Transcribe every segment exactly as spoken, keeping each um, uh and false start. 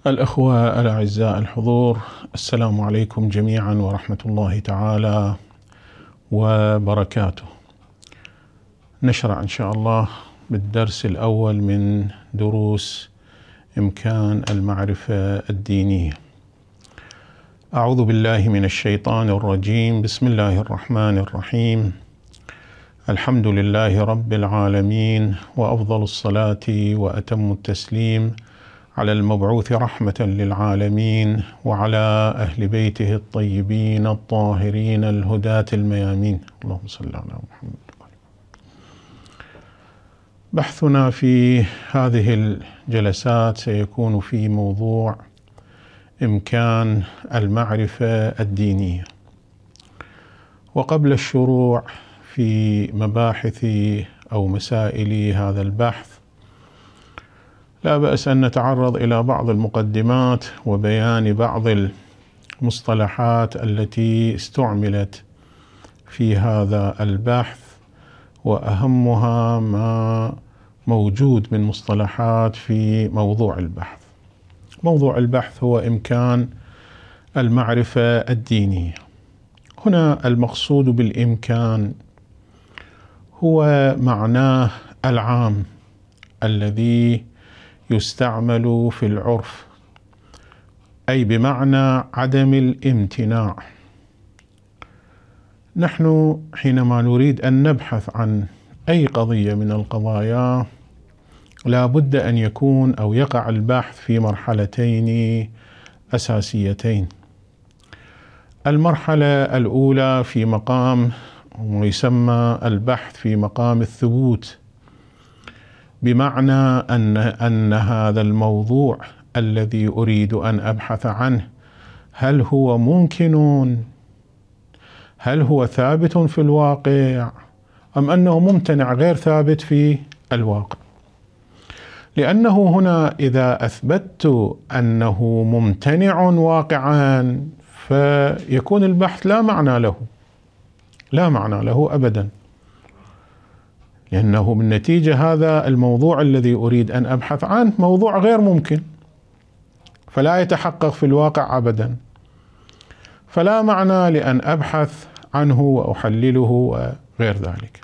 الأخوة الأعزاء الحضور، السلام عليكم جميعا ورحمة الله تعالى وبركاته. نشرع إن شاء الله بالدرس الأول من دروس إمكان المعرفة الدينية. أعوذ بالله من الشيطان الرجيم. بسم الله الرحمن الرحيم. الحمد لله رب العالمين، وأفضل الصلاة وأتم التسليم على المبعوث رحمة للعالمين وعلى أهل بيته الطيبين الطاهرين الهداة الميامين، اللهم صل على محمد. بحثنا في هذه الجلسات سيكون في موضوع إمكان المعرفة الدينية. وقبل الشروع في مباحث أو مسائل هذا البحث لا بأس أن نتعرض إلى بعض المقدمات وبيان بعض المصطلحات التي استعملت في هذا البحث، وأهمها ما موجود من مصطلحات في موضوع البحث. موضوع البحث هو إمكان المعرفة الدينية. هنا المقصود بالإمكان هو معناه العام الذي يستعمل في العرف، أي بمعنى عدم الامتناع. نحن حينما نريد أن نبحث عن أي قضية من القضايا لا بد أن يكون أو يقع البحث في مرحلتين أساسيتين. المرحلة الأولى في مقام ويسمى البحث في مقام الثبوت، بمعنى أن أن هذا الموضوع الذي أريد أن أبحث عنه هل هو ممكن، هل هو ثابت في الواقع، أم أنه ممتنع غير ثابت في الواقع. لأنه هنا إذا أثبتت أنه ممتنع واقعا فيكون البحث لا معنى له، لا معنى له أبدا، لأنه من نتيجة هذا الموضوع الذي أريد أن أبحث عنه موضوع غير ممكن، فلا يتحقق في الواقع أبدا، فلا معنى لأن أبحث عنه وأحلله وغير ذلك.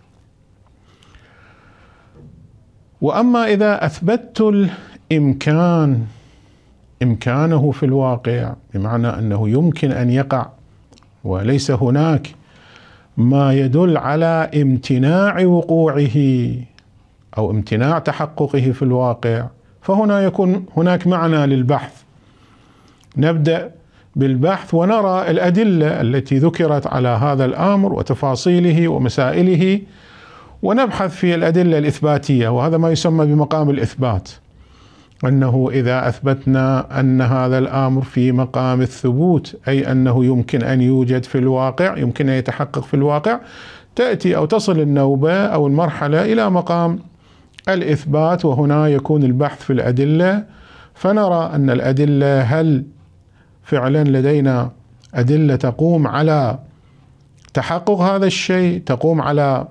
وأما إذا أثبتت الإمكان، إمكانه في الواقع بمعنى أنه يمكن أن يقع وليس هناك ما يدل على امتناع وقوعه أو امتناع تحققه في الواقع، فهنا يكون هناك معنى للبحث. نبدأ بالبحث ونرى الأدلة التي ذكرت على هذا الأمر وتفاصيله ومسائله، ونبحث في الأدلة الإثباتية، وهذا ما يسمى بمقام الإثبات، أنه إذا أثبتنا أن هذا الأمر في مقام الثبوت، أي أنه يمكن أن يوجد في الواقع، يمكن أن يتحقق في الواقع، تأتي أو تصل النوبة أو المرحلة إلى مقام الإثبات، وهنا يكون البحث في الأدلة، فنرى أن الأدلة هل فعلا لدينا أدلة تقوم على تحقق هذا الشيء، تقوم على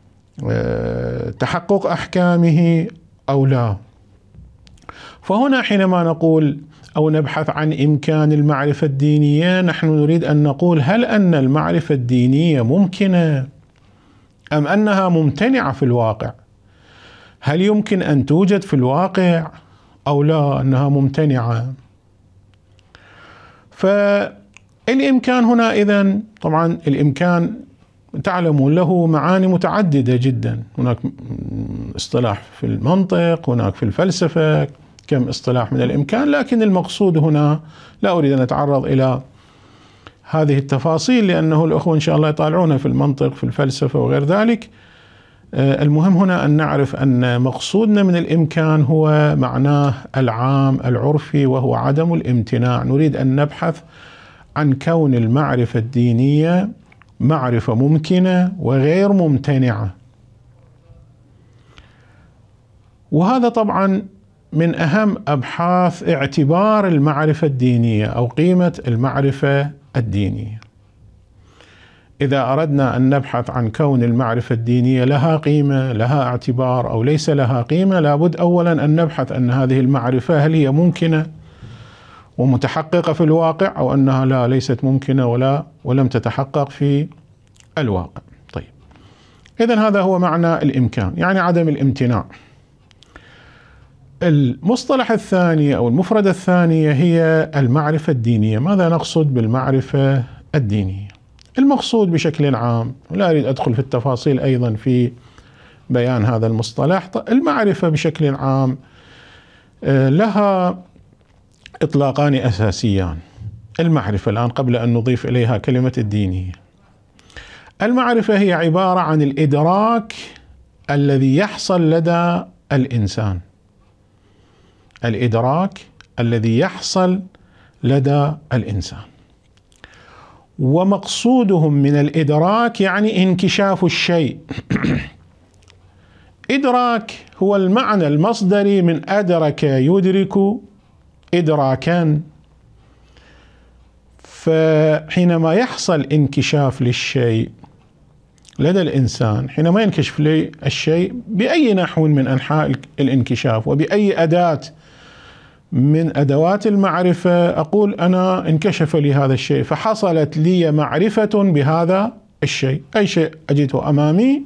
تحقق أحكامه أو لا. فهنا حينما نقول أو نبحث عن إمكان المعرفة الدينية، نحن نريد أن نقول هل أن المعرفة الدينية ممكنة أم أنها ممتنعة في الواقع؟ هل يمكن أن توجد في الواقع أو لا أنها ممتنعة؟ فالإمكان هنا إذن طبعا الإمكان تعلمون له معاني متعددة جدا، هناك اصطلاح في المنطق، هناك في الفلسفة كم اصطلاح من الإمكان، لكن المقصود هنا لا أريد أن أتعرض إلى هذه التفاصيل لأنه الأخوة إن شاء الله يطالعون في المنطق في الفلسفة وغير ذلك. المهم هنا أن نعرف أن مقصودنا من الإمكان هو معناه العام العرفي، وهو عدم الامتناع. نريد أن نبحث عن كون المعرفة الدينية معرفة ممكنة وغير ممتنعة، وهذا طبعا من أهم أبحاث اعتبار المعرفة الدينية أو قيمة المعرفة الدينية. إذا أردنا أن نبحث عن كون المعرفة الدينية لها قيمة، لها اعتبار أو ليس لها قيمة، لابد أولا أن نبحث أن هذه المعرفة هل هي ممكنة ومتحققة في الواقع، أو أنها لا ليست ممكنة ولا ولم تتحقق في الواقع. طيب، إذن هذا هو معنى الإمكان، يعني عدم الامتناع. المصطلح الثاني أو المفردة الثانية هي المعرفة الدينية. ماذا نقصد بالمعرفة الدينية؟ المقصود بشكل عام، ولا أريد أدخل في التفاصيل أيضا في بيان هذا المصطلح، المعرفة بشكل عام لها إطلاقان أساسيان. المعرفة الآن قبل أن نضيف إليها كلمة الدينية، المعرفة هي عبارة عن الإدراك الذي يحصل لدى الإنسان، الإدراك الذي يحصل لدى الإنسان. ومقصودهم من الإدراك يعني انكشاف الشيء. إدراك هو المعنى المصدري من أدرك يدرك إدراكا. فحينما يحصل انكشاف للشيء لدى الإنسان، حينما ينكشف لي الشيء بأي نحو من أنحاء الانكشاف وبأي أداة من أدوات المعرفة، أقول أنا انكشف لي هذا الشيء فحصلت لي معرفة بهذا الشيء. أي شيء أجده أمامي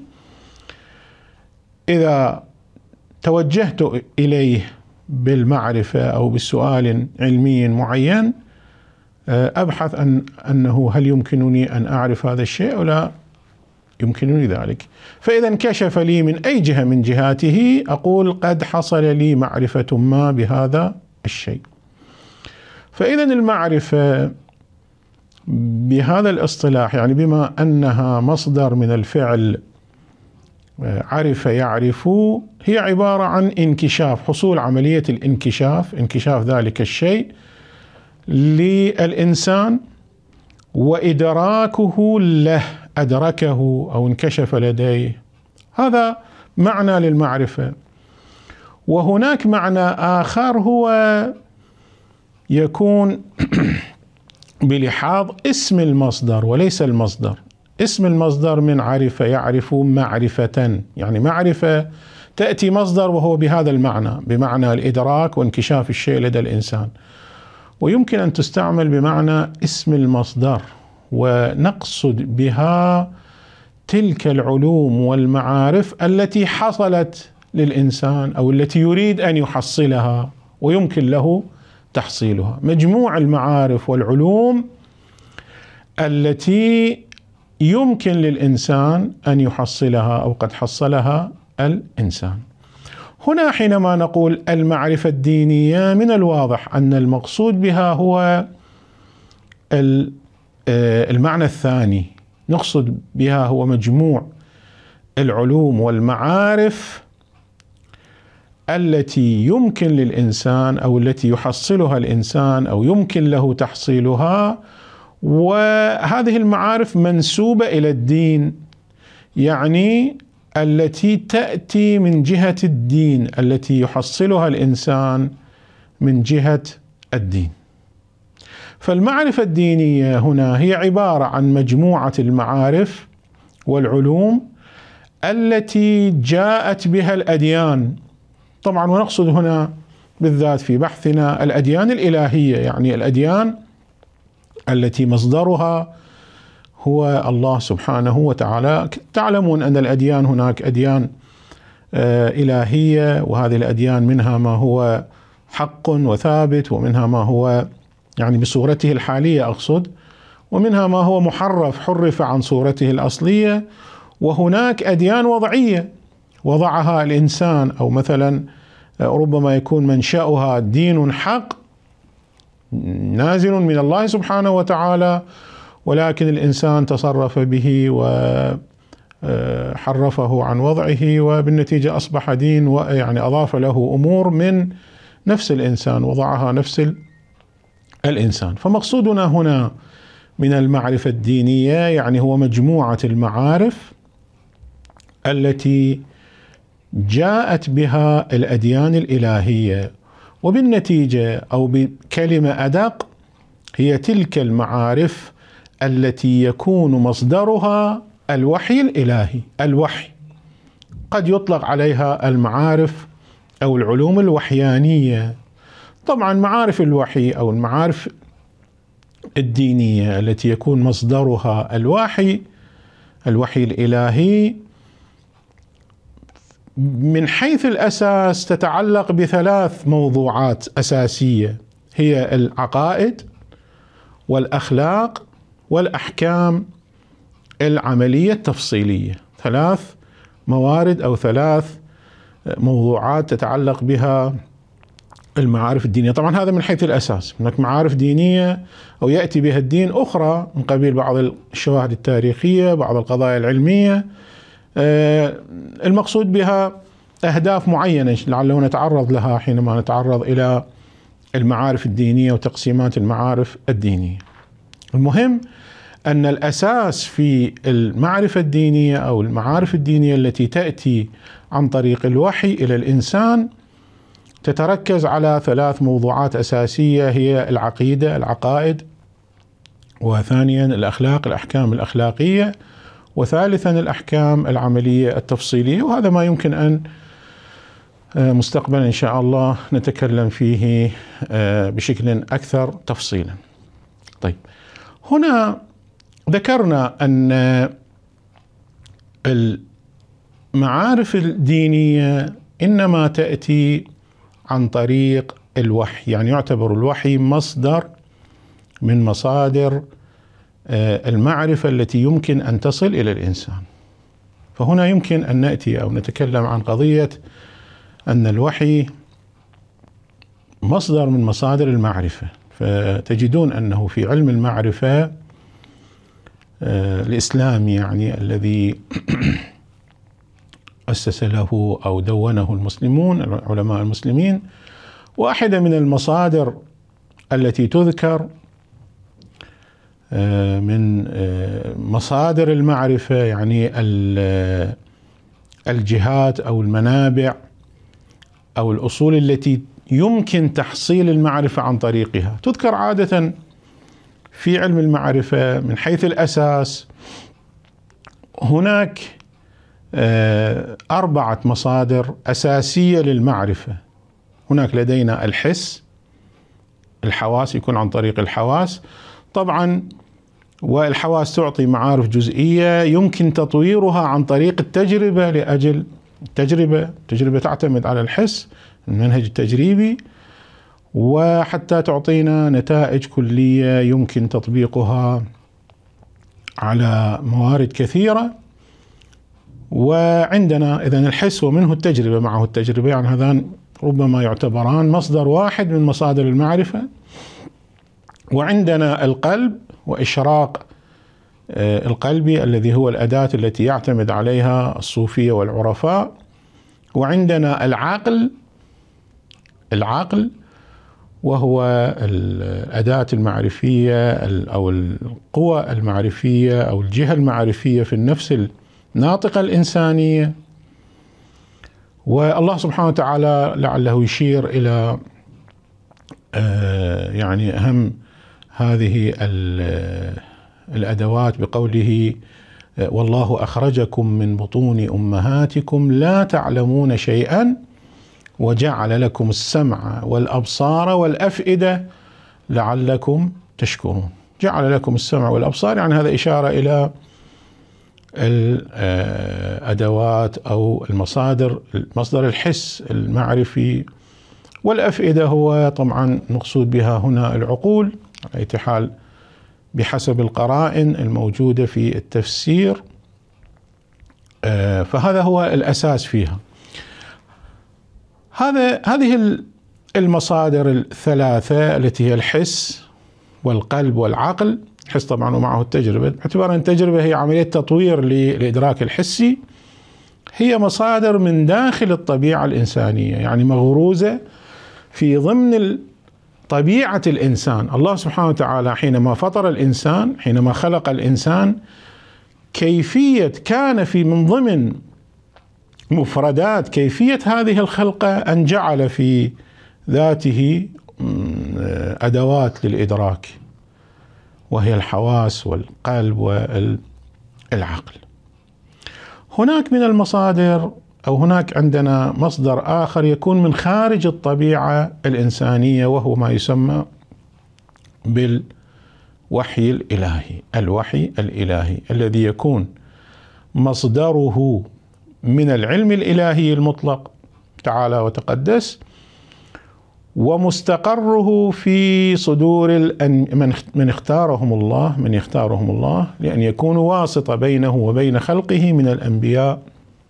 إذا توجهت إليه بالمعرفة أو بالسؤال علمي معين، أبحث عن أنه هل يمكنني أن أعرف هذا الشيء أو لا يمكنني ذلك. فإذا انكشف لي من أي جهة من جهاته، أقول قد حصل لي معرفة ما بهذا الشيء. فإذا المعرفة بهذا الاصطلاح، يعني بما أنها مصدر من الفعل عرف يعرف، هي عبارة عن انكشاف، حصول عملية الانكشاف، انكشاف ذلك الشيء للإنسان وإدراكه له، أدركه أو انكشف لديه. هذا معنى للمعرفة. وهناك معنى آخر هو يكون بلحاظ اسم المصدر وليس المصدر. اسم المصدر من عرف يعرف معرفة، يعني معرفة تأتي مصدر وهو بهذا المعنى، بمعنى الإدراك وانكشاف الشيء لدى الإنسان. ويمكن أن تستعمل بمعنى اسم المصدر، ونقصد بها تلك العلوم والمعارف التي حصلت للإنسان أو التي يريد أن يحصلها ويمكن له تحصيلها. مجموع المعارف والعلوم التي يمكن للإنسان أن يحصلها أو قد حصلها الإنسان. هنا حينما نقول المعرفة الدينية، من الواضح أن المقصود بها هو المعنى الثاني، نقصد بها هو مجموع العلوم والمعارف التي يمكن للإنسان أو التي يحصلها الإنسان أو يمكن له تحصيلها، وهذه المعارف منسوبة إلى الدين، يعني التي تأتي من جهة الدين، التي يحصلها الإنسان من جهة الدين. فالمعرفة الدينية هنا هي عبارة عن مجموعة المعارف والعلوم التي جاءت بها الأديان. طبعا ونقصد هنا بالذات في بحثنا الأديان الإلهية، يعني الأديان التي مصدرها هو الله سبحانه وتعالى. تعلمون أن الأديان هناك أديان إلهية، وهذه الأديان منها ما هو حق وثابت، ومنها ما هو يعني بصورته الحالية أقصد، ومنها ما هو محرف، حرف عن صورته الأصلية. وهناك أديان وضعية وضعها الإنسان، أو مثلا ربما يكون منشأها دين حق نازل من الله سبحانه وتعالى، ولكن الإنسان تصرف به وحرفه عن وضعه، وبالنتيجة أصبح دين، ويعني أضاف له أمور من نفس الإنسان وضعها نفس الإنسان. فمقصودنا هنا من المعرفة الدينية يعني هو مجموعة المعارف التي جاءت بها الأديان الإلهية، وبالنتيجة أو بكلمة أدق هي تلك المعارف التي يكون مصدرها الوحي الإلهي. الوحي قد يطلق عليها المعارف أو العلوم الوحيانية. طبعا معارف الوحي أو المعارف الدينية التي يكون مصدرها الوحي الوحي الإلهي من حيث الأساس تتعلق بثلاث موضوعات أساسية، هي العقائد والأخلاق والأحكام العملية التفصيلية. ثلاث موارد أو ثلاث موضوعات تتعلق بها المعارف الدينية. طبعا هذا من حيث الأساس، هناك معارف دينية أو يأتي بها الدين أخرى من قبيل بعض الشواهد التاريخية، بعض القضايا العلمية المقصود بها أهداف معينة لعله نتعرض لها حينما نتعرض إلى المعارف الدينية وتقسيمات المعارف الدينية. المهم أن الأساس في المعرفة الدينية أو المعارف الدينية التي تأتي عن طريق الوحي إلى الإنسان تتركز على ثلاث موضوعات أساسية، هي العقيدة العقائد، وثانيا الأخلاق الأحكام الأخلاقية، وثالثا الأحكام العملية التفصيلية. وهذا ما يمكن أن مستقبلا إن شاء الله نتكلم فيه بشكل أكثر تفصيلا. طيب، هنا ذكرنا أن المعارف الدينية إنما تأتي عن طريق الوحي، يعني يعتبر الوحي مصدر من مصادر المعرفة التي يمكن أن تصل إلى الإنسان. فهنا يمكن أن نأتي أو نتكلم عن قضية أن الوحي مصدر من مصادر المعرفة. فتجدون أنه في علم المعرفة الإسلامي يعني الذي أسس له أو دونه المسلمون علماء المسلمين، واحدة من المصادر التي تذكر من مصادر المعرفة يعني الجهات أو المنابع أو الأصول التي يمكن تحصيل المعرفة عن طريقها، تذكر عادة في علم المعرفة من حيث الأساس. هناك أربعة مصادر أساسية للمعرفة. هناك لدينا الحس، الحواس، يكون عن طريق الحواس طبعا، والحواس تعطي معارف جزئية يمكن تطويرها عن طريق التجربة، لأجل التجربة التجربة تعتمد على الحس المنهج التجريبي، وحتى تعطينا نتائج كلية يمكن تطبيقها على موارد كثيرة. وعندنا إذن الحس ومنه التجربة معه التجربة، يعني هذان ربما يعتبران مصدر واحد من مصادر المعرفة. وعندنا القلب وإشراق القلبي الذي هو الأداة التي يعتمد عليها الصوفية والعرفاء. وعندنا العقل العقل وهو الأداة المعرفية أو القوى المعرفية أو الجهة المعرفية في النفس الناطقة الإنسانية. والله سبحانه وتعالى لعله يشير إلى يعني أهم هذه الأدوات بقوله: والله أخرجكم من بطون أمهاتكم لا تعلمون شيئا وجعل لكم السمع والأبصار والأفئدة لعلكم تشكرون. جعل لكم السمع والأبصار، يعني هذا إشارة إلى الأدوات أو المصادر، مصدر الحس المعرفي. والأفئدة هو طبعا مقصود بها هنا العقول، على أي حال بحسب القرائن الموجودة في التفسير. فهذا هو الأساس فيها. هذا هذه المصادر الثلاثة التي هي الحس والقلب والعقل. الحس طبعا ومعه التجربة، باعتبار أن التجربة هي عملية تطوير للإدراك الحسي، هي مصادر من داخل الطبيعة الإنسانية، يعني مغروزة في ضمن طبيعة الإنسان. الله سبحانه وتعالى حينما فطر الإنسان، حينما خلق الإنسان، كيفية كان في من ضمن مفردات كيفية هذه الخلقة أن جعل في ذاته أدوات للإدراك، وهي الحواس والقلب والعقل. هناك من المصادر أو هناك عندنا مصدر آخر يكون من خارج الطبيعة الإنسانية، وهو ما يسمى بالوحي الإلهي. الوحي الإلهي الذي يكون مصدره من العلم الإلهي المطلق تعالى وتقدس، ومستقره في صدور من اختارهم الله من يختارهم الله لأن يكونوا واسطة بينه وبين خلقه من الأنبياء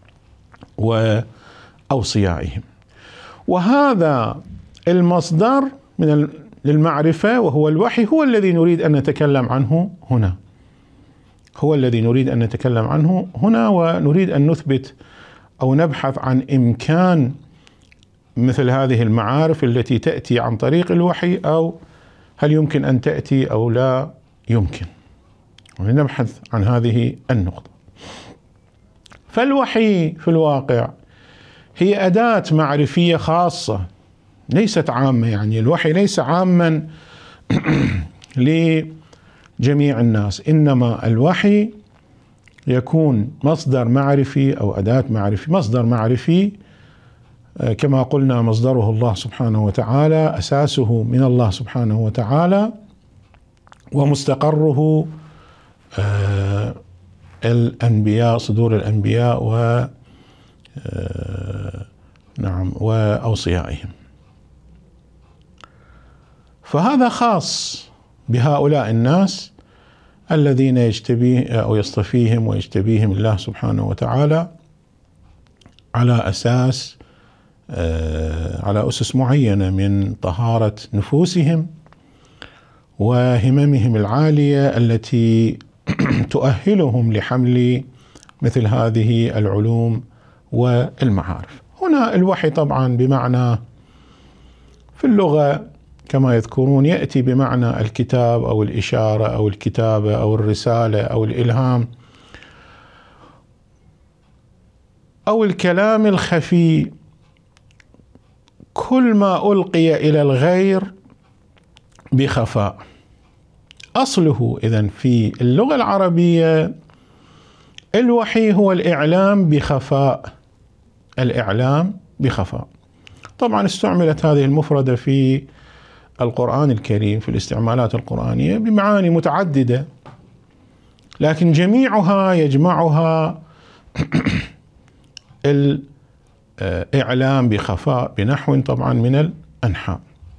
وأوصيائهم. وهذا المصدر من للمعرفة وهو الوحي هو الذي نريد أن نتكلم عنه هنا هو الذي نريد أن نتكلم عنه هنا ونريد أن نثبت أو نبحث عن إمكان مثل هذه المعارف التي تأتي عن طريق الوحي، أو هل يمكن أن تأتي أو لا يمكن، ونبحث عن هذه النقطة. فالوحي في الواقع هي أداة معرفية خاصة ليست عامة، يعني الوحي ليس عاما لجميع الناس، إنما الوحي يكون مصدر معرفي أو أداة معرفي. مصدر معرفي كما قلنا مصدره الله سبحانه وتعالى، أساسه من الله سبحانه وتعالى، ومستقره الأنبياء، صدور الأنبياء و نعم وأوصيائهم. فهذا خاص بهؤلاء الناس الذين يجتبيه أو يصطفيهم ويجتبيهم الله سبحانه وتعالى على أساس على أسس معينة من طهارة نفوسهم وهممهم العالية التي تؤهلهم لحمل مثل هذه العلوم والمعارف. هنا الوحي طبعا بمعنى في اللغة كما يذكرون يأتي بمعنى الكتاب أو الإشارة أو الكتابة أو الرسالة أو الإلهام أو الكلام الخفي، كل ما ألقي إلى الغير بخفاء. أصله إذن في اللغة العربية الوحي هو الإعلام بخفاء، الإعلام بخفاء. طبعا استعملت هذه المفردة في القرآن الكريم في الاستعمالات القرآنية بمعاني متعددة، لكن جميعها يجمعها الإعلام بخفاء بنحو طبعا من الأنحاء.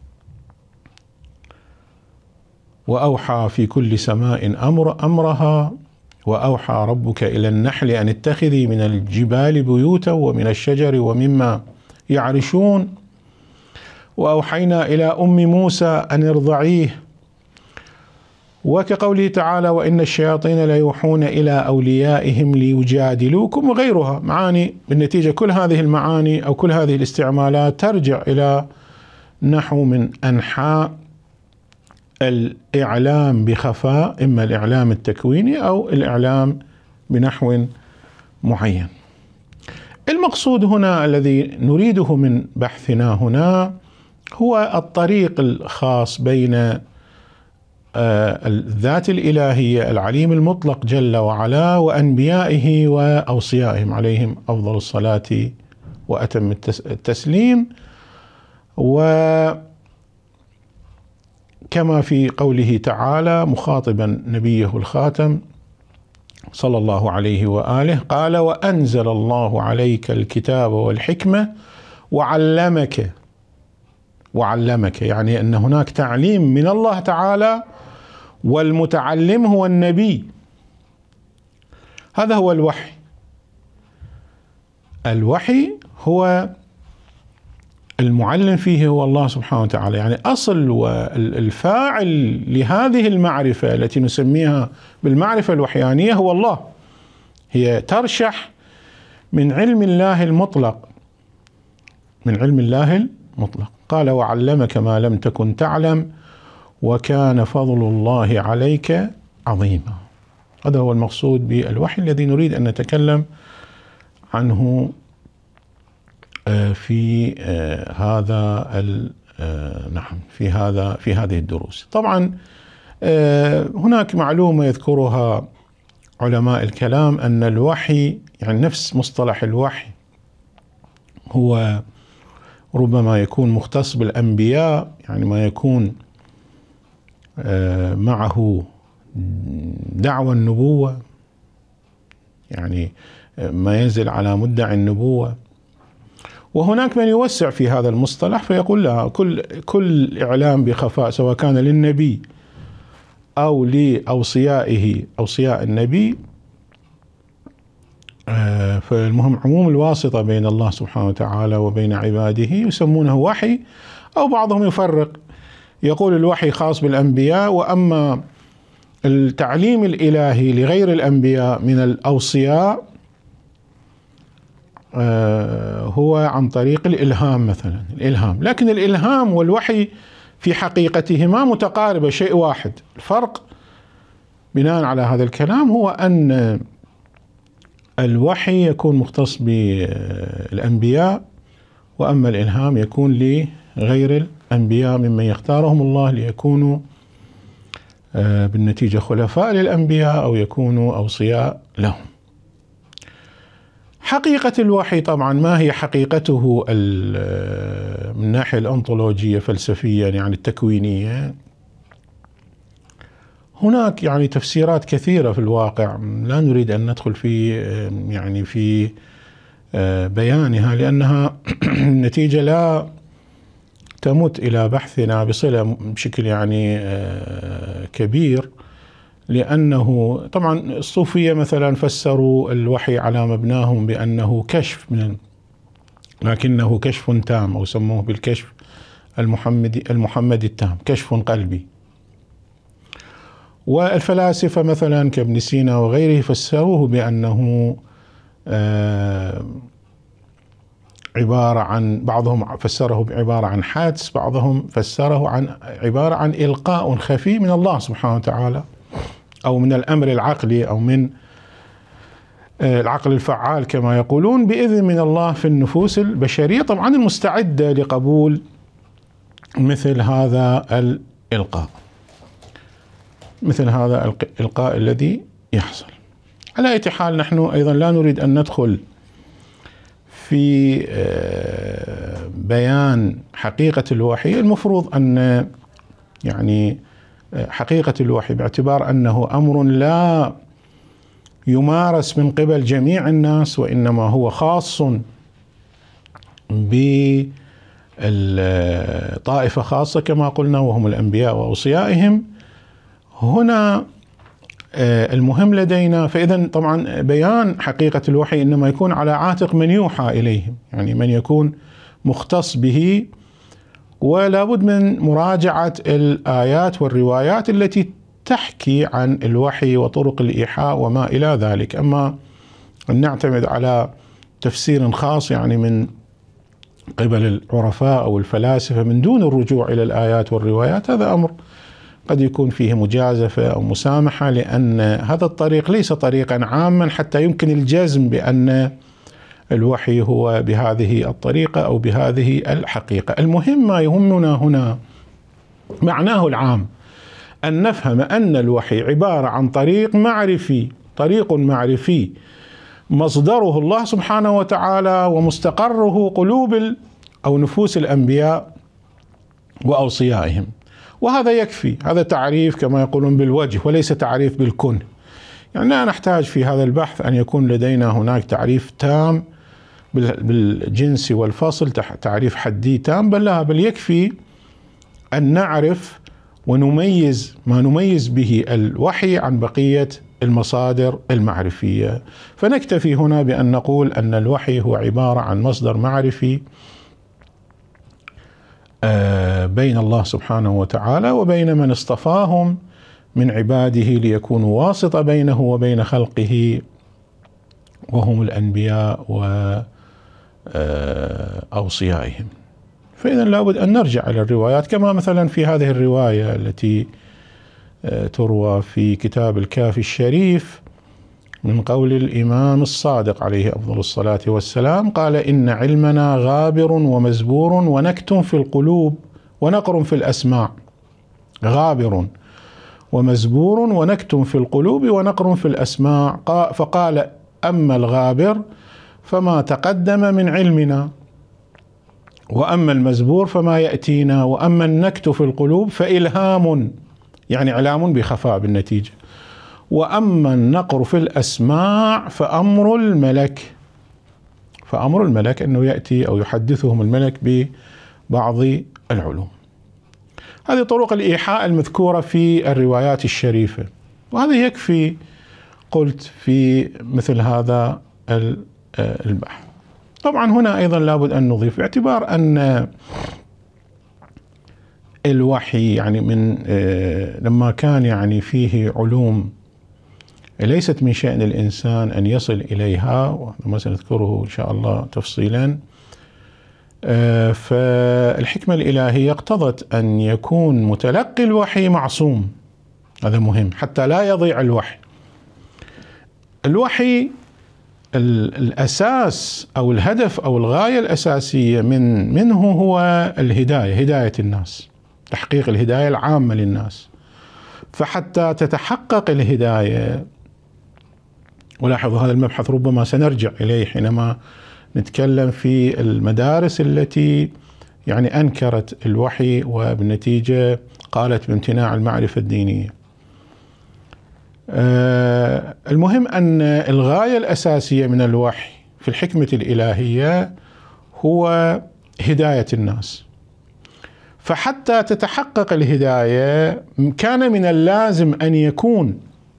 وأوحى في كل سماء أمر أمرها وأوحى ربك إلى النحل أن اتخذي من الجبال بيوتا ومن الشجر ومما يعرشون وأوحينا إلى أم موسى أن ارضعيه. وكقوله تعالى وإن الشياطين ليوحون إلى أوليائهم ليجادلوكم وغيرها معاني. بالنتيجة كل هذه المعاني أو كل هذه الاستعمالات ترجع إلى نحو من أنحاء الإعلام بخفاء، إما الإعلام التكويني أو الإعلام بنحو معين. المقصود هنا الذي نريده من بحثنا هنا هو الطريق الخاص بين الذات الإلهية العليم المطلق جل وعلا وأنبيائه وأوصيائهم عليهم أفضل الصلاة وأتم التسليم، وكما في قوله تعالى مخاطبا نبيه الخاتم صلى الله عليه وآله قال وأنزل الله عليك الكتاب والحكمة وعلمك. وعلمك يعني أن هناك تعليم من الله تعالى، والمتعلم هو النبي. هذا هو الوحي. الوحي هو المعلم فيه هو الله سبحانه وتعالى، يعني أصل والفاعل لهذه المعرفة التي نسميها بالمعرفة الوحيانية هو الله. هي ترشح من علم الله المطلق، من علم الله المطلق. قال وعلمك ما لم تكن تعلم وكان فضل الله عليك عظيما. هذا هو المقصود بالوحي الذي نريد أن نتكلم عنه في هذا نعم في هذا في هذه الدروس. طبعا هناك معلومة يذكرها علماء الكلام أن الوحي يعني نفس مصطلح الوحي هو ربما يكون مختص بالأنبياء، يعني ما يكون معه دعوى النبوة، يعني ما ينزل على مدعي النبوة. وهناك من يوسع في هذا المصطلح فيقول لا، كل كل إعلام بخفاء سواء كان للنبي أو لأوصيائه أوصياء النبي، فالمهم عموم الواسطة بين الله سبحانه وتعالى وبين عباده يسمونه وحي، أو بعضهم يفرق يقول الوحي خاص بالأنبياء، وأما التعليم الإلهي لغير الأنبياء من الأوصياء هو عن طريق الإلهام مثلا، الإلهام. لكن الإلهام والوحي في حقيقتهما متقاربة، شيء واحد. الفرق بناء على هذا الكلام هو أن الوحي يكون مختص بالأنبياء، وأما الإلهام يكون لغير الأنبياء ممن يختارهم الله ليكونوا بالنتيجة خلفاء للأنبياء أو يكونوا أوصياء لهم. حقيقة الوحي طبعا ما هي حقيقته من الناحية الأنطولوجية فلسفية يعني التكوينية؟ هناك يعني تفسيرات كثيرة في الواقع، لا نريد أن ندخل في يعني في بيانها لأنها نتيجة لا تمت إلى بحثنا بصلة بشكل يعني كبير، لأنه طبعا الصوفية مثلا فسروا الوحي على مبناهم بأنه كشف من، لكنه كشف تام، أو سموه بالكشف المحمدي المحمدي التام، كشف قلبي. والفلاسفة مثلا كابن سينا وغيره فسروه بأنه عبارة عن، بعضهم فسره بعبارة عن حادث، بعضهم فسره عن عبارة عن إلقاء خفي من الله سبحانه وتعالى، أو من الأمر العقلي، أو من العقل الفعال كما يقولون، بإذن من الله في النفوس البشرية طبعا المستعدة لقبول مثل هذا الإلقاء، مثل هذا الإلقاء الذي يحصل. على أي حال نحن أيضا لا نريد أن ندخل في بيان حقيقة الوحي. المفروض أن يعني حقيقة الوحي باعتبار أنه أمر لا يمارس من قبل جميع الناس، وإنما هو خاص بطائفة خاصة كما قلنا وهم الأنبياء وأوصيائهم. هنا المهم لدينا، فإذا طبعا بيان حقيقة الوحي إنما يكون على عاتق من يوحى إليهم، يعني من يكون مختص به، ولا بد من مراجعة الآيات والروايات التي تحكي عن الوحي وطرق الإيحاء وما إلى ذلك. أما أن نعتمد على تفسير خاص يعني من قبل العرفاء أو الفلاسفة من دون الرجوع إلى الآيات والروايات، هذا أمر قد يكون فيه مجازفة أو مسامحة، لأن هذا الطريق ليس طريقا عاما حتى يمكن الجزم بأن الوحي هو بهذه الطريقة أو بهذه الحقيقة. المهم ما يهمنا هنا معناه العام، أن نفهم أن الوحي عبارة عن طريق معرفي، طريق معرفي مصدره الله سبحانه وتعالى ومستقره قلوب أو نفوس الأنبياء وأوصيائهم، وهذا يكفي. هذا تعريف كما يقولون بالوجه وليس تعريف بالكن. يعني لا نحتاج في هذا البحث أن يكون لدينا هناك تعريف تام بالجنس والفصل، تعريف حدي تام، بل لا، بل يكفي أن نعرف ونميز ما نميز به الوحي عن بقية المصادر المعرفية. فنكتفي هنا بأن نقول أن الوحي هو عبارة عن مصدر معرفي بين الله سبحانه وتعالى وبين من اصطفاهم من عباده ليكونوا واسطة بينه وبين خلقه وهم الأنبياء وأوصيائهم. فإذا لابد أن نرجع إلى الروايات، كما مثلا في هذه الرواية التي تروى في كتاب الكافي الشريف من قول الإمام الصادق عليه أفضل الصلاة والسلام، قال: إن علمنا غابر ومزبور ونكت في القلوب ونقر في الأسماع. غابر ومزبور ونكت في القلوب ونقر في الأسماع. فقال: أما الغابر فما تقدم من علمنا، وأما المزبور فما يأتينا، وأما النكت في القلوب فإلهام يعني إعلام بخفاء بالنتيجة، وأما النقر في الأسماع فأمر الملك، فأمر الملك أنه يأتي أو يحدثهم الملك ببعض العلوم. هذه طرق الإيحاء المذكورة في الروايات الشريفة، وهذا يكفي قلت في مثل هذا البحث. طبعا هنا أيضا لابد أن نضيف باعتبار أن الوحي يعني من لما كان يعني فيه علوم ليست من شأن الإنسان أن يصل إليها، وما سنذكره إن شاء الله تفصيلا، فالحكمة الإلهية اقتضت أن يكون متلقي الوحي معصوم. هذا مهم حتى لا يضيع الوحي. الوحي الأساس أو الهدف أو الغاية الأساسية من منه هو الهداية، هداية الناس، تحقيق الهداية العامة للناس. فحتى تتحقق الهداية، ولاحظوا هذا المبحث ربما سنرجع إليه حينما نتكلم في المدارس التي يعني أنكرت الوحي وبالنتيجة قالت بامتناع المعرفة الدينية. آه المهم أن الغاية الأساسية من الوحي في الحكمة الإلهية هو هداية الناس. فحتى تتحقق الهداية كان من اللازم أن يكون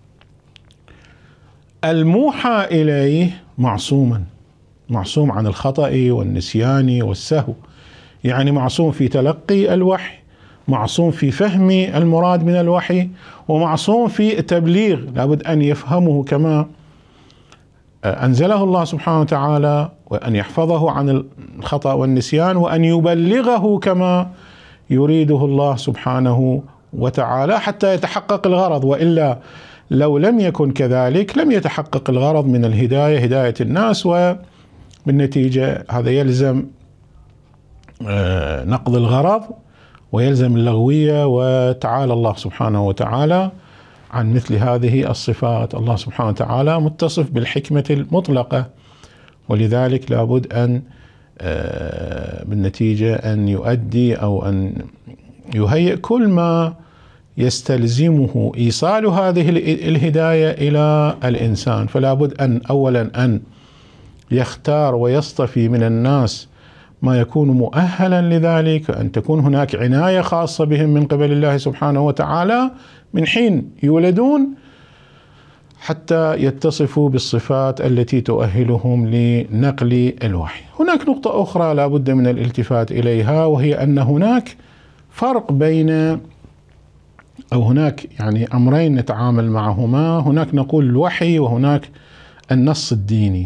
الموحى إليه معصوما، معصوم عن الخطأ والنسيان والسهو، يعني معصوم في تلقي الوحي، معصوم في فهم المراد من الوحي، ومعصوم في تبليغ، لابد أن يفهمه كما أنزله الله سبحانه وتعالى، وأن يحفظه عن الخطأ والنسيان، وأن يبلغه كما يريده الله سبحانه وتعالى حتى يتحقق الغرض. وإلا لو لم يكن كذلك لم يتحقق الغرض من الهداية، هداية الناس، وبالنتيجة هذا يلزم نقض الغرض ويلزم اللغوية. وتعالى الله سبحانه وتعالى عن مثل هذه الصفات. الله سبحانه وتعالى متصف بالحكمة المطلقة، ولذلك لابد أن بالنتيجة أن يؤدي أو أن يهيئ كل ما يستلزمه إيصال هذه الهداية إلى الإنسان. فلا بد أن أولا أن يختار ويصطفي من الناس ما يكون مؤهلا لذلك، أن تكون هناك عناية خاصة بهم من قبل الله سبحانه وتعالى من حين يولدون حتى يتصفوا بالصفات التي تؤهلهم لنقل الوحي. هناك نقطة أخرى لا بد من الالتفات إليها، وهي أن هناك فرق بين أو هناك يعني أمرين نتعامل معهما. هناك نقول الوحي وهناك النص الديني.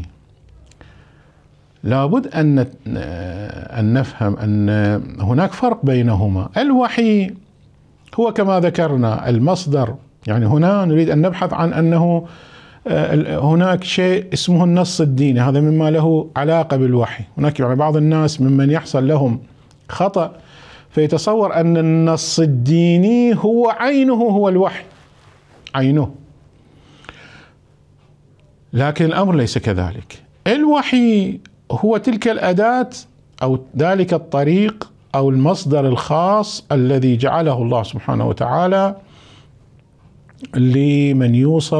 لابد أن أن نفهم أن هناك فرق بينهما. الوحي هو كما ذكرنا المصدر، يعني هنا نريد أن نبحث عن أنه هناك شيء اسمه النص الديني، هذا مما له علاقة بالوحي. هناك يعني بعض الناس ممن يحصل لهم خطأ فيتصور أن النص الديني هو عينه هو الوحي عينه، لكن الأمر ليس كذلك. الوحي هو تلك الأداة أو ذلك الطريق أو المصدر الخاص الذي جعله الله سبحانه وتعالى لمن يوصف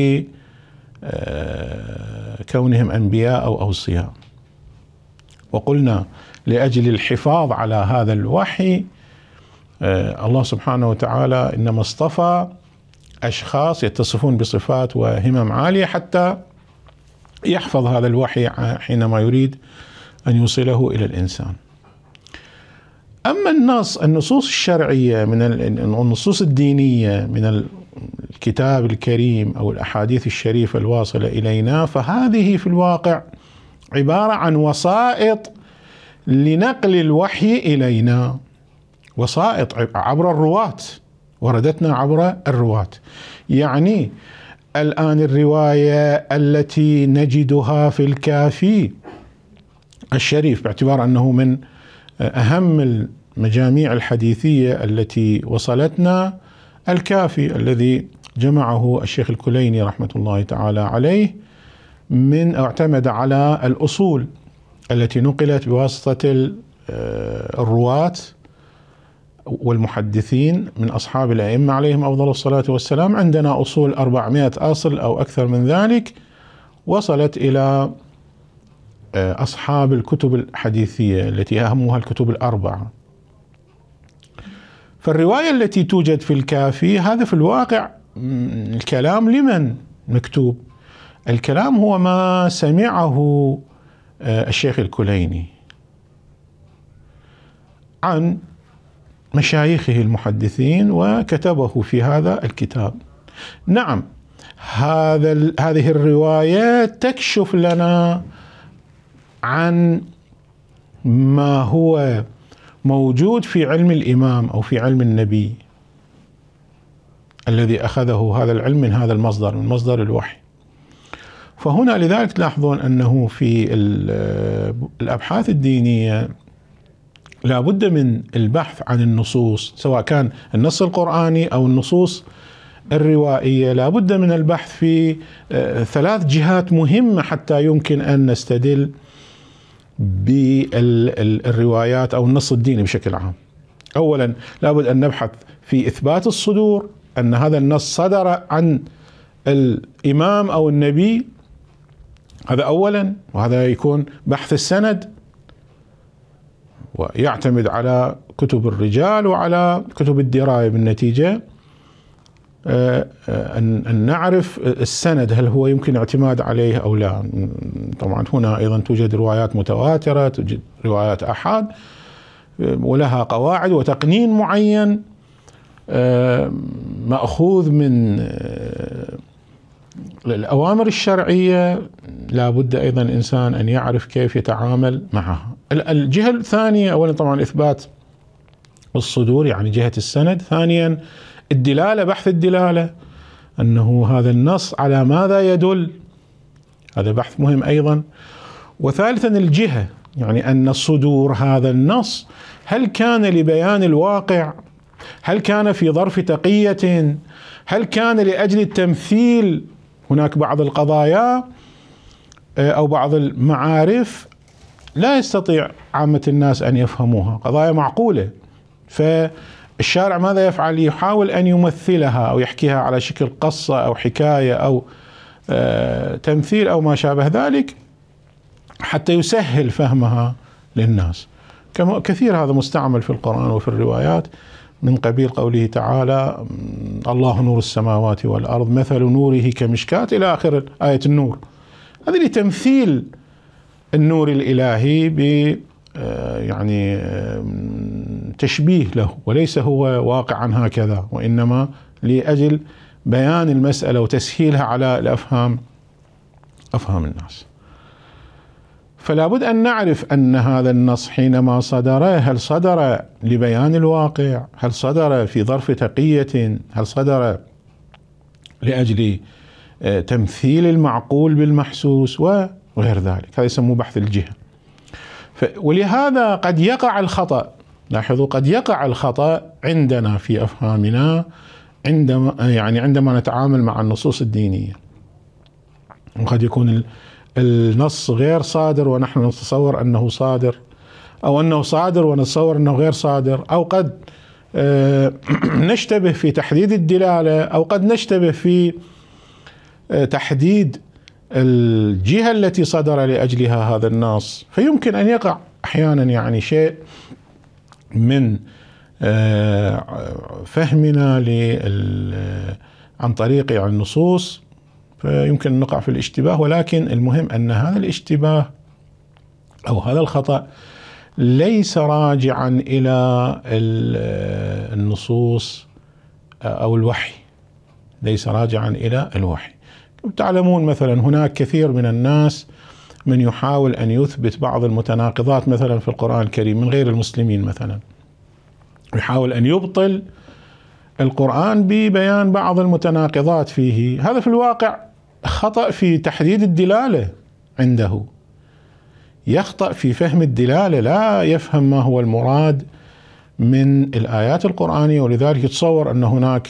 بكونهم أنبياء أو أوصياء. وقلنا لأجل الحفاظ على هذا الوحي الله سبحانه وتعالى إنما اصطفى أشخاص يتصفون بصفات وهمم عالية حتى يحفظ هذا الوحي حينما يريد أن يوصله إلى الإنسان. أما النص النصوص الشرعية من النصوص الدينية من الكتاب الكريم أو الأحاديث الشريفة الواصلة إلينا، فهذه في الواقع عبارة عن وسائط لنقل الوحي إلينا، وسائط عبر الرواة، وردتنا عبر الرواة. يعني الآن الرواية التي نجدها في الكافي الشريف باعتبار أنه من أهم المجاميع الحديثية التي وصلتنا، الكافي الذي جمعه الشيخ الكليني رحمة الله تعالى عليه، من اعتمد على الأصول التي نقلت بواسطة الرواة والمحدثين من أصحاب الأئمة عليهم أفضل الصلاة والسلام. عندنا أصول أربعمائة أصل أو أكثر من ذلك وصلت إلى أصحاب الكتب الحديثية التي أهمها الكتب الأربعة. فالرواية التي توجد في الكافي هذا في الواقع الكلام لمن مكتوب؟ الكلام هو ما سمعه الشيخ الكليني عن مشايخه المحدثين وكتبه في هذا الكتاب. نعم، هذا هذه الروايات تكشف لنا عن ما هو موجود في علم الإمام أو في علم النبي الذي أخذه هذا العلم من هذا المصدر، من مصدر الوحي. فهنا لذلك تلاحظون أنه في الأبحاث الدينية لا بد من البحث عن النصوص، سواء كان النص القرآني أو النصوص الروائية. لا بد من البحث في ثلاث جهات مهمة حتى يمكن أن نستدل بالروايات أو النص الديني بشكل عام. أولا لا بد أن نبحث في إثبات الصدور، أن هذا النص صدر عن الإمام أو النبي، هذا أولا، وهذا يكون بحث السند ويعتمد على كتب الرجال وعلى كتب الدراية. بالنتيجة أن نعرف السند هل هو يمكن الاعتماد عليه أو لا. طبعا هنا أيضا توجد روايات متواترة، توجد روايات أحاد ولها قواعد وتقنين معين مأخوذ من الأوامر الشرعية. لا بد أيضا الإنسان أن يعرف كيف يتعامل معها. الجهة الثانية أولا طبعا إثبات الصدور يعني جهة السند. ثانيا الدلالة، بحث الدلالة، أنه هذا النص على ماذا يدل، هذا بحث مهم أيضا. وثالثا الجهة، يعني أن صدور هذا النص هل كان لبيان الواقع، هل كان في ظرف تقية، هل كان لأجل التمثيل. هناك بعض القضايا أو بعض المعارف لا يستطيع عامة الناس أن يفهموها، قضايا معقولة، فالشارع ماذا يفعل؟ يحاول أن يمثلها أو يحكيها على شكل قصة أو حكاية أو تمثيل أو ما شابه ذلك حتى يسهل فهمها للناس. كثير هذا مستعمل في القرآن وفي الروايات، من قبيل قوله تعالى الله نور السماوات والأرض مثل نوره كمشكاة إلى آخر آية النور. هذه لتمثيل النور الإلهي ب يعني تشبيه له، وليس هو واقعا هكذا، وإنما لأجل بيان المسألة وتسهيلها على الأفهام، أفهام الناس. فلا بد أن نعرف أن هذا النص حينما صدر هل صدر لبيان الواقع، هل صدر في ظرف تقية، هل صدر لأجل تمثيل المعقول بالمحسوس وغير ذلك. هذا يسموه بحث الجهة. ولهذا قد يقع الخطأ، لاحظوا قد يقع الخطأ عندنا في أفهامنا عندما يعني عندما نتعامل مع النصوص الدينية. وقد يكون النص غير صادر ونحن نتصور أنه صادر، أو أنه صادر ونتصور أنه غير صادر، أو قد نشتبه في تحديد الدلالة، أو قد نشتبه في تحديد الجهة التي صدر لأجلها هذا النص. فيمكن أن يقع أحيانا يعني شيء من فهمنا عن طريق يعني النصوص، فيمكن أن نقع في الاشتباه. ولكن المهم أن هذا الاشتباه أو هذا الخطأ ليس راجعا إلى النصوص أو الوحي، ليس راجعا إلى الوحي. تعلمون مثلا هناك كثير من الناس من يحاول أن يثبت بعض المتناقضات مثلا في القرآن الكريم من غير المسلمين، مثلا يحاول أن يبطل القرآن ببيان بعض المتناقضات فيه. هذا في الواقع خطأ في تحديد الدلالة عنده، يخطأ في فهم الدلالة، لا يفهم ما هو المراد من الآيات القرآنية، ولذلك يتصور أن هناك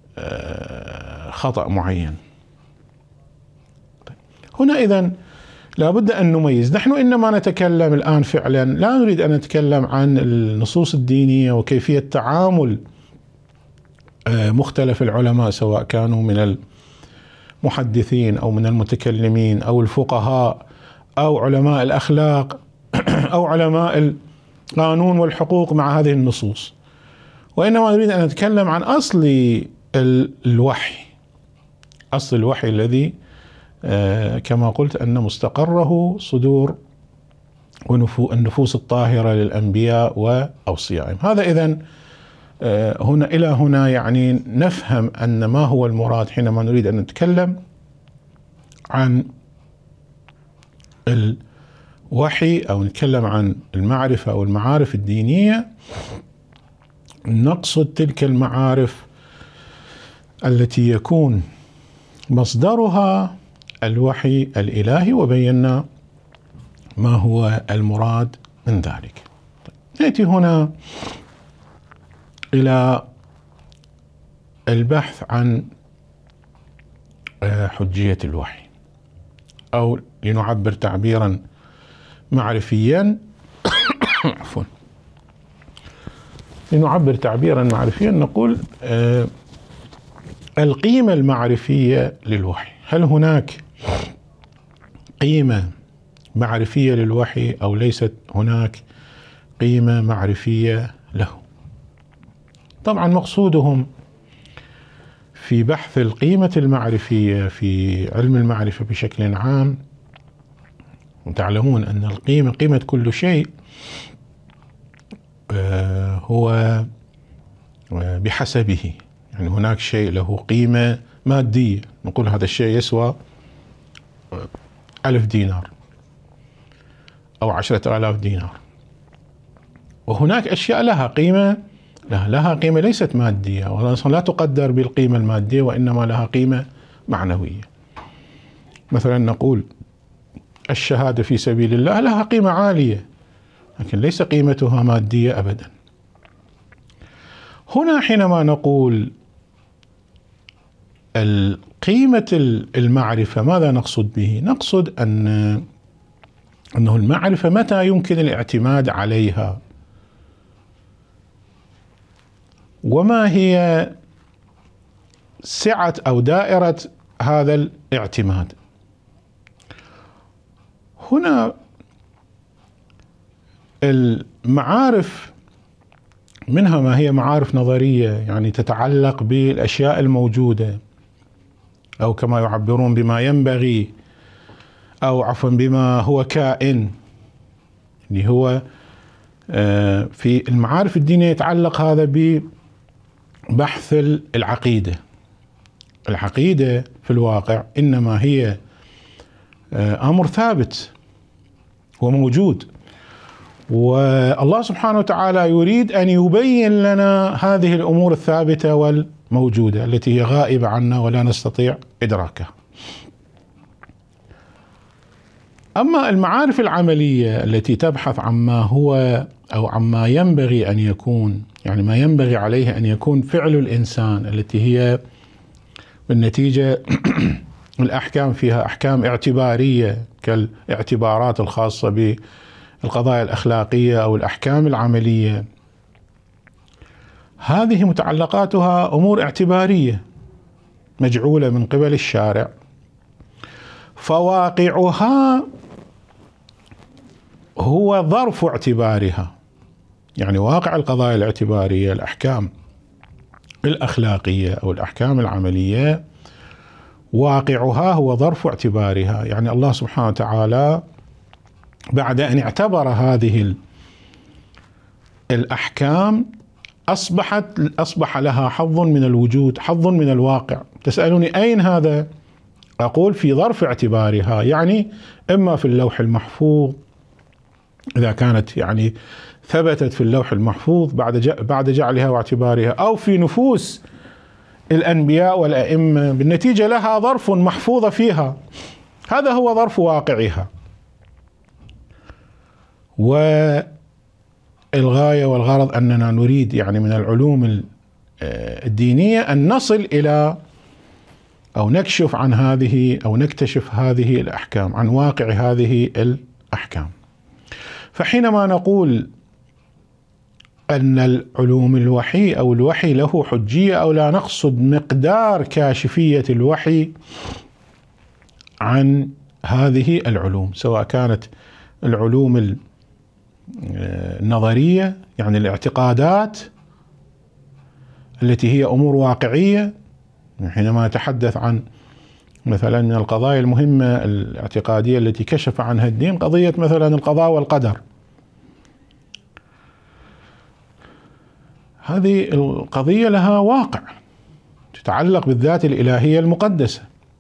خطأ معين. هنا إذن لا بد أن نميز. نحن إنما نتكلم الآن فعلا، لا نريد أن نتكلم عن النصوص الدينية وكيفية تعامل مختلف العلماء سواء كانوا من المحدثين أو من المتكلمين أو الفقهاء أو علماء الأخلاق أو علماء القانون والحقوق مع هذه النصوص، وإنما نريد أن نتكلم عن أصل الوحي، أصل الوحي الذي كما قلت أن مستقره صدور والنفوس الطاهرة للأنبياء وأوصيائهم. هذا إذن هنا إلى هنا يعني نفهم أن ما هو المراد حينما نريد أن نتكلم عن الوحي أو نتكلم عن المعرفة أو المعارف الدينية. نقصد تلك المعارف التي يكون مصدرها الوحي الإلهي، وبينا ما هو المراد من ذلك. نأتي هنا إلى البحث عن حجية الوحي، أو لنعبر تعبيرا معرفيا عفوا لنعبر تعبيرا معرفيا نقول القيمة المعرفية للوحي. هل هناك قيمة معرفية للوحي أو ليست هناك قيمة معرفية له؟ طبعا مقصودهم في بحث القيمة المعرفية في علم المعرفة بشكل عام، وتعلمون أن القيمة قيمة كل شيء هو بحسبه. يعني هناك شيء له قيمة مادية، نقول هذا الشيء يسوى ألف دينار أو عشرة آلاف دينار، وهناك أشياء لها قيمة لها, لها قيمة ليست مادية، وأصلا لا تقدر بالقيمة المادية وإنما لها قيمة معنوية. مثلا نقول الشهادة في سبيل الله لها قيمة عالية، لكن ليس قيمتها مادية أبدا. هنا حينما نقول القيمة المعرفة ماذا نقصد به؟ نقصد أن أنه المعرفة متى يمكن الاعتماد عليها، وما هي سعة أو دائرة هذا الاعتماد. هنا المعارف منها ما هي معارف نظرية، يعني تتعلق بالأشياء الموجودة، أو كما يعبرون بما ينبغي، أو عفوا بما هو كائن، اللي هو في المعارف الدينية يتعلق هذا ببحث العقيدة. العقيدة في الواقع إنما هي أمر ثابت وموجود، والله سبحانه وتعالى يريد أن يبين لنا هذه الأمور الثابتة والموجودة التي هي غائبة عنا ولا نستطيع إدراكها. أما المعارف العملية التي تبحث عما هو أو عما ينبغي أن يكون، يعني ما ينبغي عليه أن يكون فعل الإنسان، التي هي بالنتيجة الأحكام فيها أحكام اعتبارية كالاعتبارات الخاصة بالقضايا الأخلاقية أو الأحكام العملية، هذه متعلقاتها أمور اعتبارية مجعولة من قبل الشارع، فواقعها هو ظرف اعتبارها. يعني واقع القضايا الاعتبارية، الأحكام الأخلاقية أو الأحكام العملية، واقعها هو ظرف اعتبارها. يعني الله سبحانه وتعالى بعد أن اعتبر هذه الأحكام أصبحت أصبح لها حظ من الوجود، حظ من الواقع. تسألوني أين هذا؟ أقول في ظرف اعتبارها، يعني إما في اللوح المحفوظ إذا كانت يعني ثبتت في اللوح المحفوظ بعد بعد جعلها واعتبارها، أو في نفوس الأنبياء والأئمة بالنتيجة لها ظرف محفوظة فيها، هذا هو ظرف واقعها. والغاية والغرض أننا نريد يعني من العلوم الدينية أن نصل إلى أو نكشف عن هذه أو نكتشف هذه الأحكام، عن واقع هذه الأحكام. فحينما نقول أن العلوم الوحي أو الوحي له حجية، أو لا نقصد مقدار كاشفية الوحي عن هذه العلوم، سواء كانت العلوم النظرية يعني الاعتقادات التي هي أمور واقعية، حينما نتحدث عن مثلا من القضايا المهمة الاعتقادية التي كشف عنها الدين قضية مثلا القضاء والقدر. هذه القضية لها واقع تتعلق بالذات الإلهية المقدسة.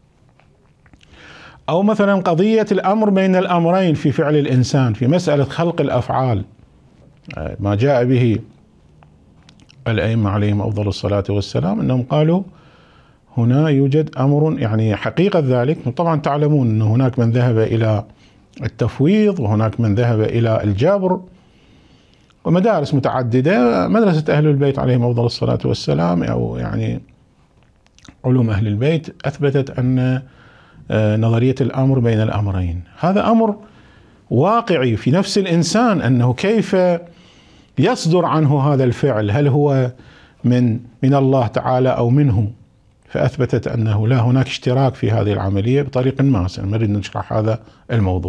أو مثلا قضية الأمر بين الأمرين في فعل الإنسان، في مسألة خلق الأفعال، ما جاء به الأئمة عليهم أفضل الصلاة والسلام أنهم قالوا هنا يوجد أمر، يعني حقيقة ذلك. طبعا تعلمون أن هناك من ذهب إلى التفويض، وهناك من ذهب إلى الجبر، ومدارس متعددة. مدرسة أهل البيت عليهم أفضل الصلاة والسلام أو يعني علوم أهل البيت أثبتت أن نظرية الأمر بين الأمرين هذا أمر واقعي في نفس الإنسان، أنه كيف يصدر عنه هذا الفعل، هل هو من من الله تعالى أو منه؟ فأثبتت أنه لا، هناك اشتراك في هذه العملية بطريق ما، سنريد نشرح هذا الموضوع.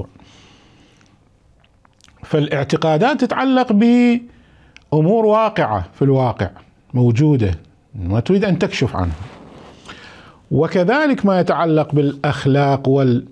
فالاعتقادات تتعلق بأمور واقعة في الواقع موجودة ما تريد أن تكشف عنها، وكذلك ما يتعلق بالأخلاق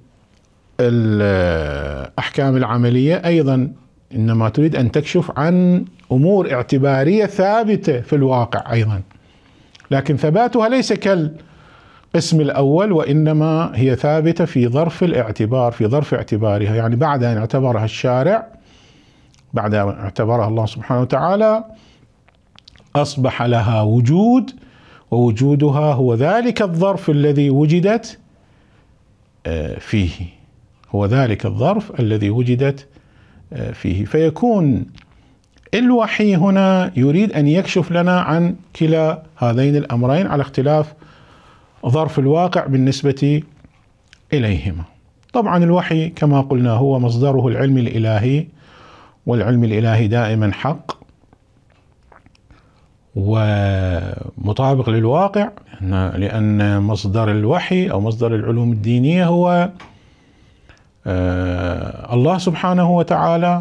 والأحكام العملية أيضا، إنما تريد أن تكشف عن أمور اعتبارية ثابتة في الواقع أيضا، لكن ثباتها ليس كالقسم الأول، وإنما هي ثابتة في ظرف الاعتبار، في ظرف اعتبارها، يعني بعد أن اعتبرها الشارع، بعد أن اعتبرها الله سبحانه وتعالى، أصبح لها وجود، ووجودها هو ذلك الظرف الذي وجدت فيه، هو ذلك الظرف الذي وجدت فيه. فيكون الوحي هنا يريد أن يكشف لنا عن كلا هذين الأمرين على اختلاف ظرف الواقع بالنسبة إليهما. طبعا الوحي كما قلنا هو مصدره العلم الإلهي، والعلم الإلهي دائما حق ومطابق للواقع، لأن مصدر الوحي أو مصدر العلوم الدينية هو الله سبحانه وتعالى،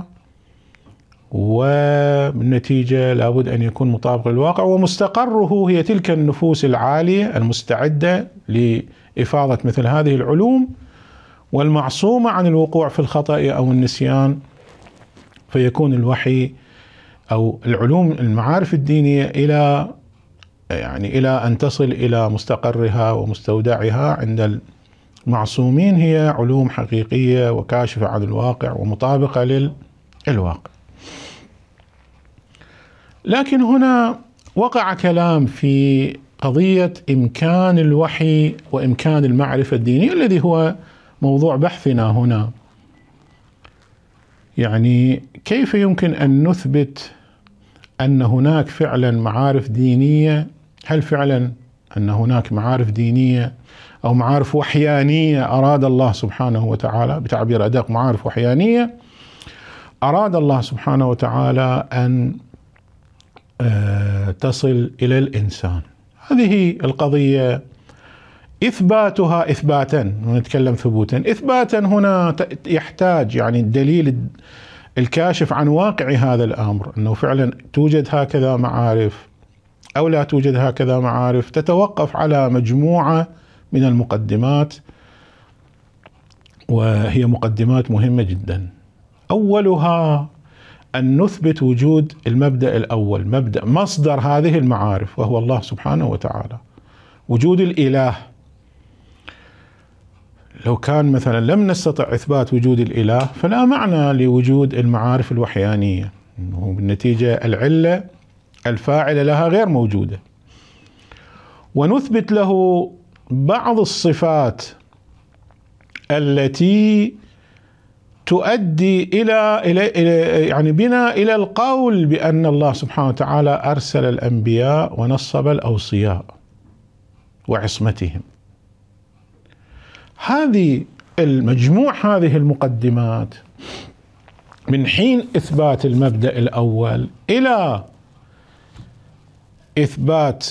وبالنتيجة لابد أن يكون مطابق للواقع، ومستقره هي تلك النفوس العالية المستعدة لإفاضة مثل هذه العلوم، والمعصومة عن الوقوع في الخطأ أو النسيان. فيكون الوحي أو العلوم المعارف الدينية إلى يعني إلى أن تصل إلى مستقرها ومستودعها عند المعصومين هي علوم حقيقية وكاشفة عن الواقع ومطابقة للواقع. لكن هنا وقع كلام في قضية إمكان الوحي وإمكان المعرفة الدينية الذي هو موضوع بحثنا هنا. يعني كيف يمكن أن نثبت أن هناك فعلا معارف دينية؟ هل فعلا أن هناك معارف دينية أو معارف وحيانية أراد الله سبحانه وتعالى، بتعبير أدق معارف وحيانية أراد الله سبحانه وتعالى أن تصل إلى الإنسان؟ هذه القضية إثباتها إثباتا، ونتكلم ثبوتا. إثباتا هنا يحتاج يعني الدليل الكاشف عن واقع هذا الأمر، أنه فعلا توجد هكذا معارف أو لا توجد هكذا معارف، تتوقف على مجموعة من المقدمات، وهي مقدمات مهمة جدا. أولها أن نثبت وجود المبدأ الأول، مبدأ مصدر هذه المعارف، وهو الله سبحانه وتعالى، وجود الإله. لو كان مثلا لم نستطع إثبات وجود الإله فلا معنى لوجود المعارف الوحيانية، بالنتيجة العلة الفاعلة لها غير موجودة. ونثبت له بعض الصفات التي تؤدي إلى إلى يعني بنا إلى القول بأن الله سبحانه وتعالى أرسل الأنبياء ونصب الأوصياء وعصمتهم. هذه المجموع هذه المقدمات من حين إثبات المبدأ الأول إلى إثبات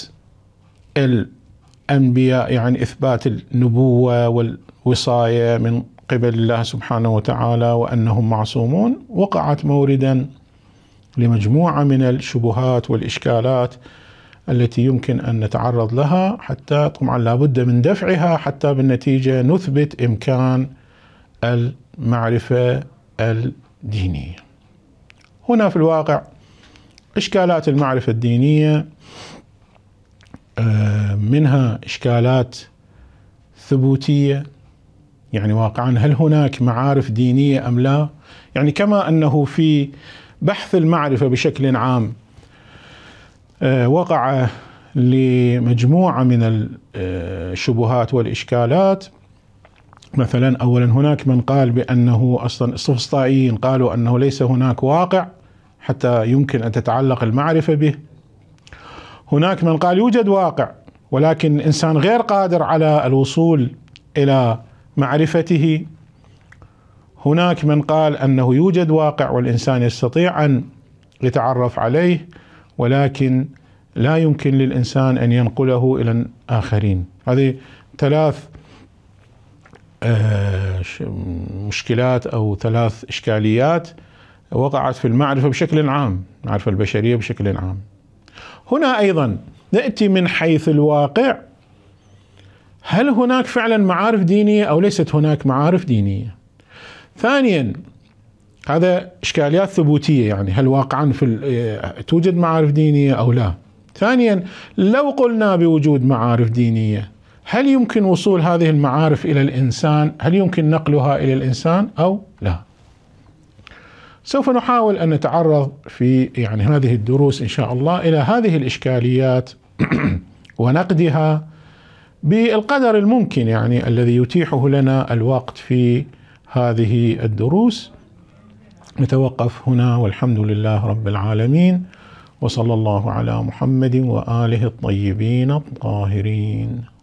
الأنبياء، يعني إثبات النبوة والوصاية من قبل الله سبحانه وتعالى وأنهم معصومون، وقعت موردا لمجموعة من الشبهات والإشكالات التي يمكن أن نتعرض لها، حتى طبعا لابد من دفعها حتى بالنتيجة نثبت إمكان المعرفة الدينية. هنا في الواقع إشكالات المعرفة الدينية منها إشكالات ثبوتية، يعني واقعا هل هناك معارف دينية أم لا؟ يعني كما أنه في بحث المعرفة بشكل عام وقع لمجموعة من الشبهات والإشكالات. مثلا أولا هناك من قال بأنه أصلا السفسطائيين قالوا أنه ليس هناك واقع حتى يمكن أن تتعلق المعرفة به. هناك من قال يوجد واقع ولكن الإنسان غير قادر على الوصول إلى معرفته. هناك من قال أنه يوجد واقع والإنسان يستطيع أن يتعرف عليه ولكن لا يمكن للإنسان أن ينقله إلى الآخرين. هذه ثلاث مشكلات أو ثلاث إشكاليات وقعت في المعرفة بشكل عام، المعرفة البشرية بشكل عام. هنا أيضا نأتي من حيث الواقع، هل هناك فعلا معارف دينية أو ليست هناك معارف دينية؟ ثانيا هذا إشكاليات ثبوتية، يعني هل واقعا في توجد معارف دينية أو لا؟ ثانيا لو قلنا بوجود معارف دينية هل يمكن وصول هذه المعارف إلى الإنسان؟ هل يمكن نقلها إلى الإنسان أو لا؟ سوف نحاول أن نتعرض في يعني هذه الدروس إن شاء الله إلى هذه الإشكاليات ونقدها بالقدر الممكن، يعني الذي يتيحه لنا الوقت في هذه الدروس. نتوقف هنا والحمد لله رب العالمين، وصلى الله على محمد وآله الطيبين الطاهرين.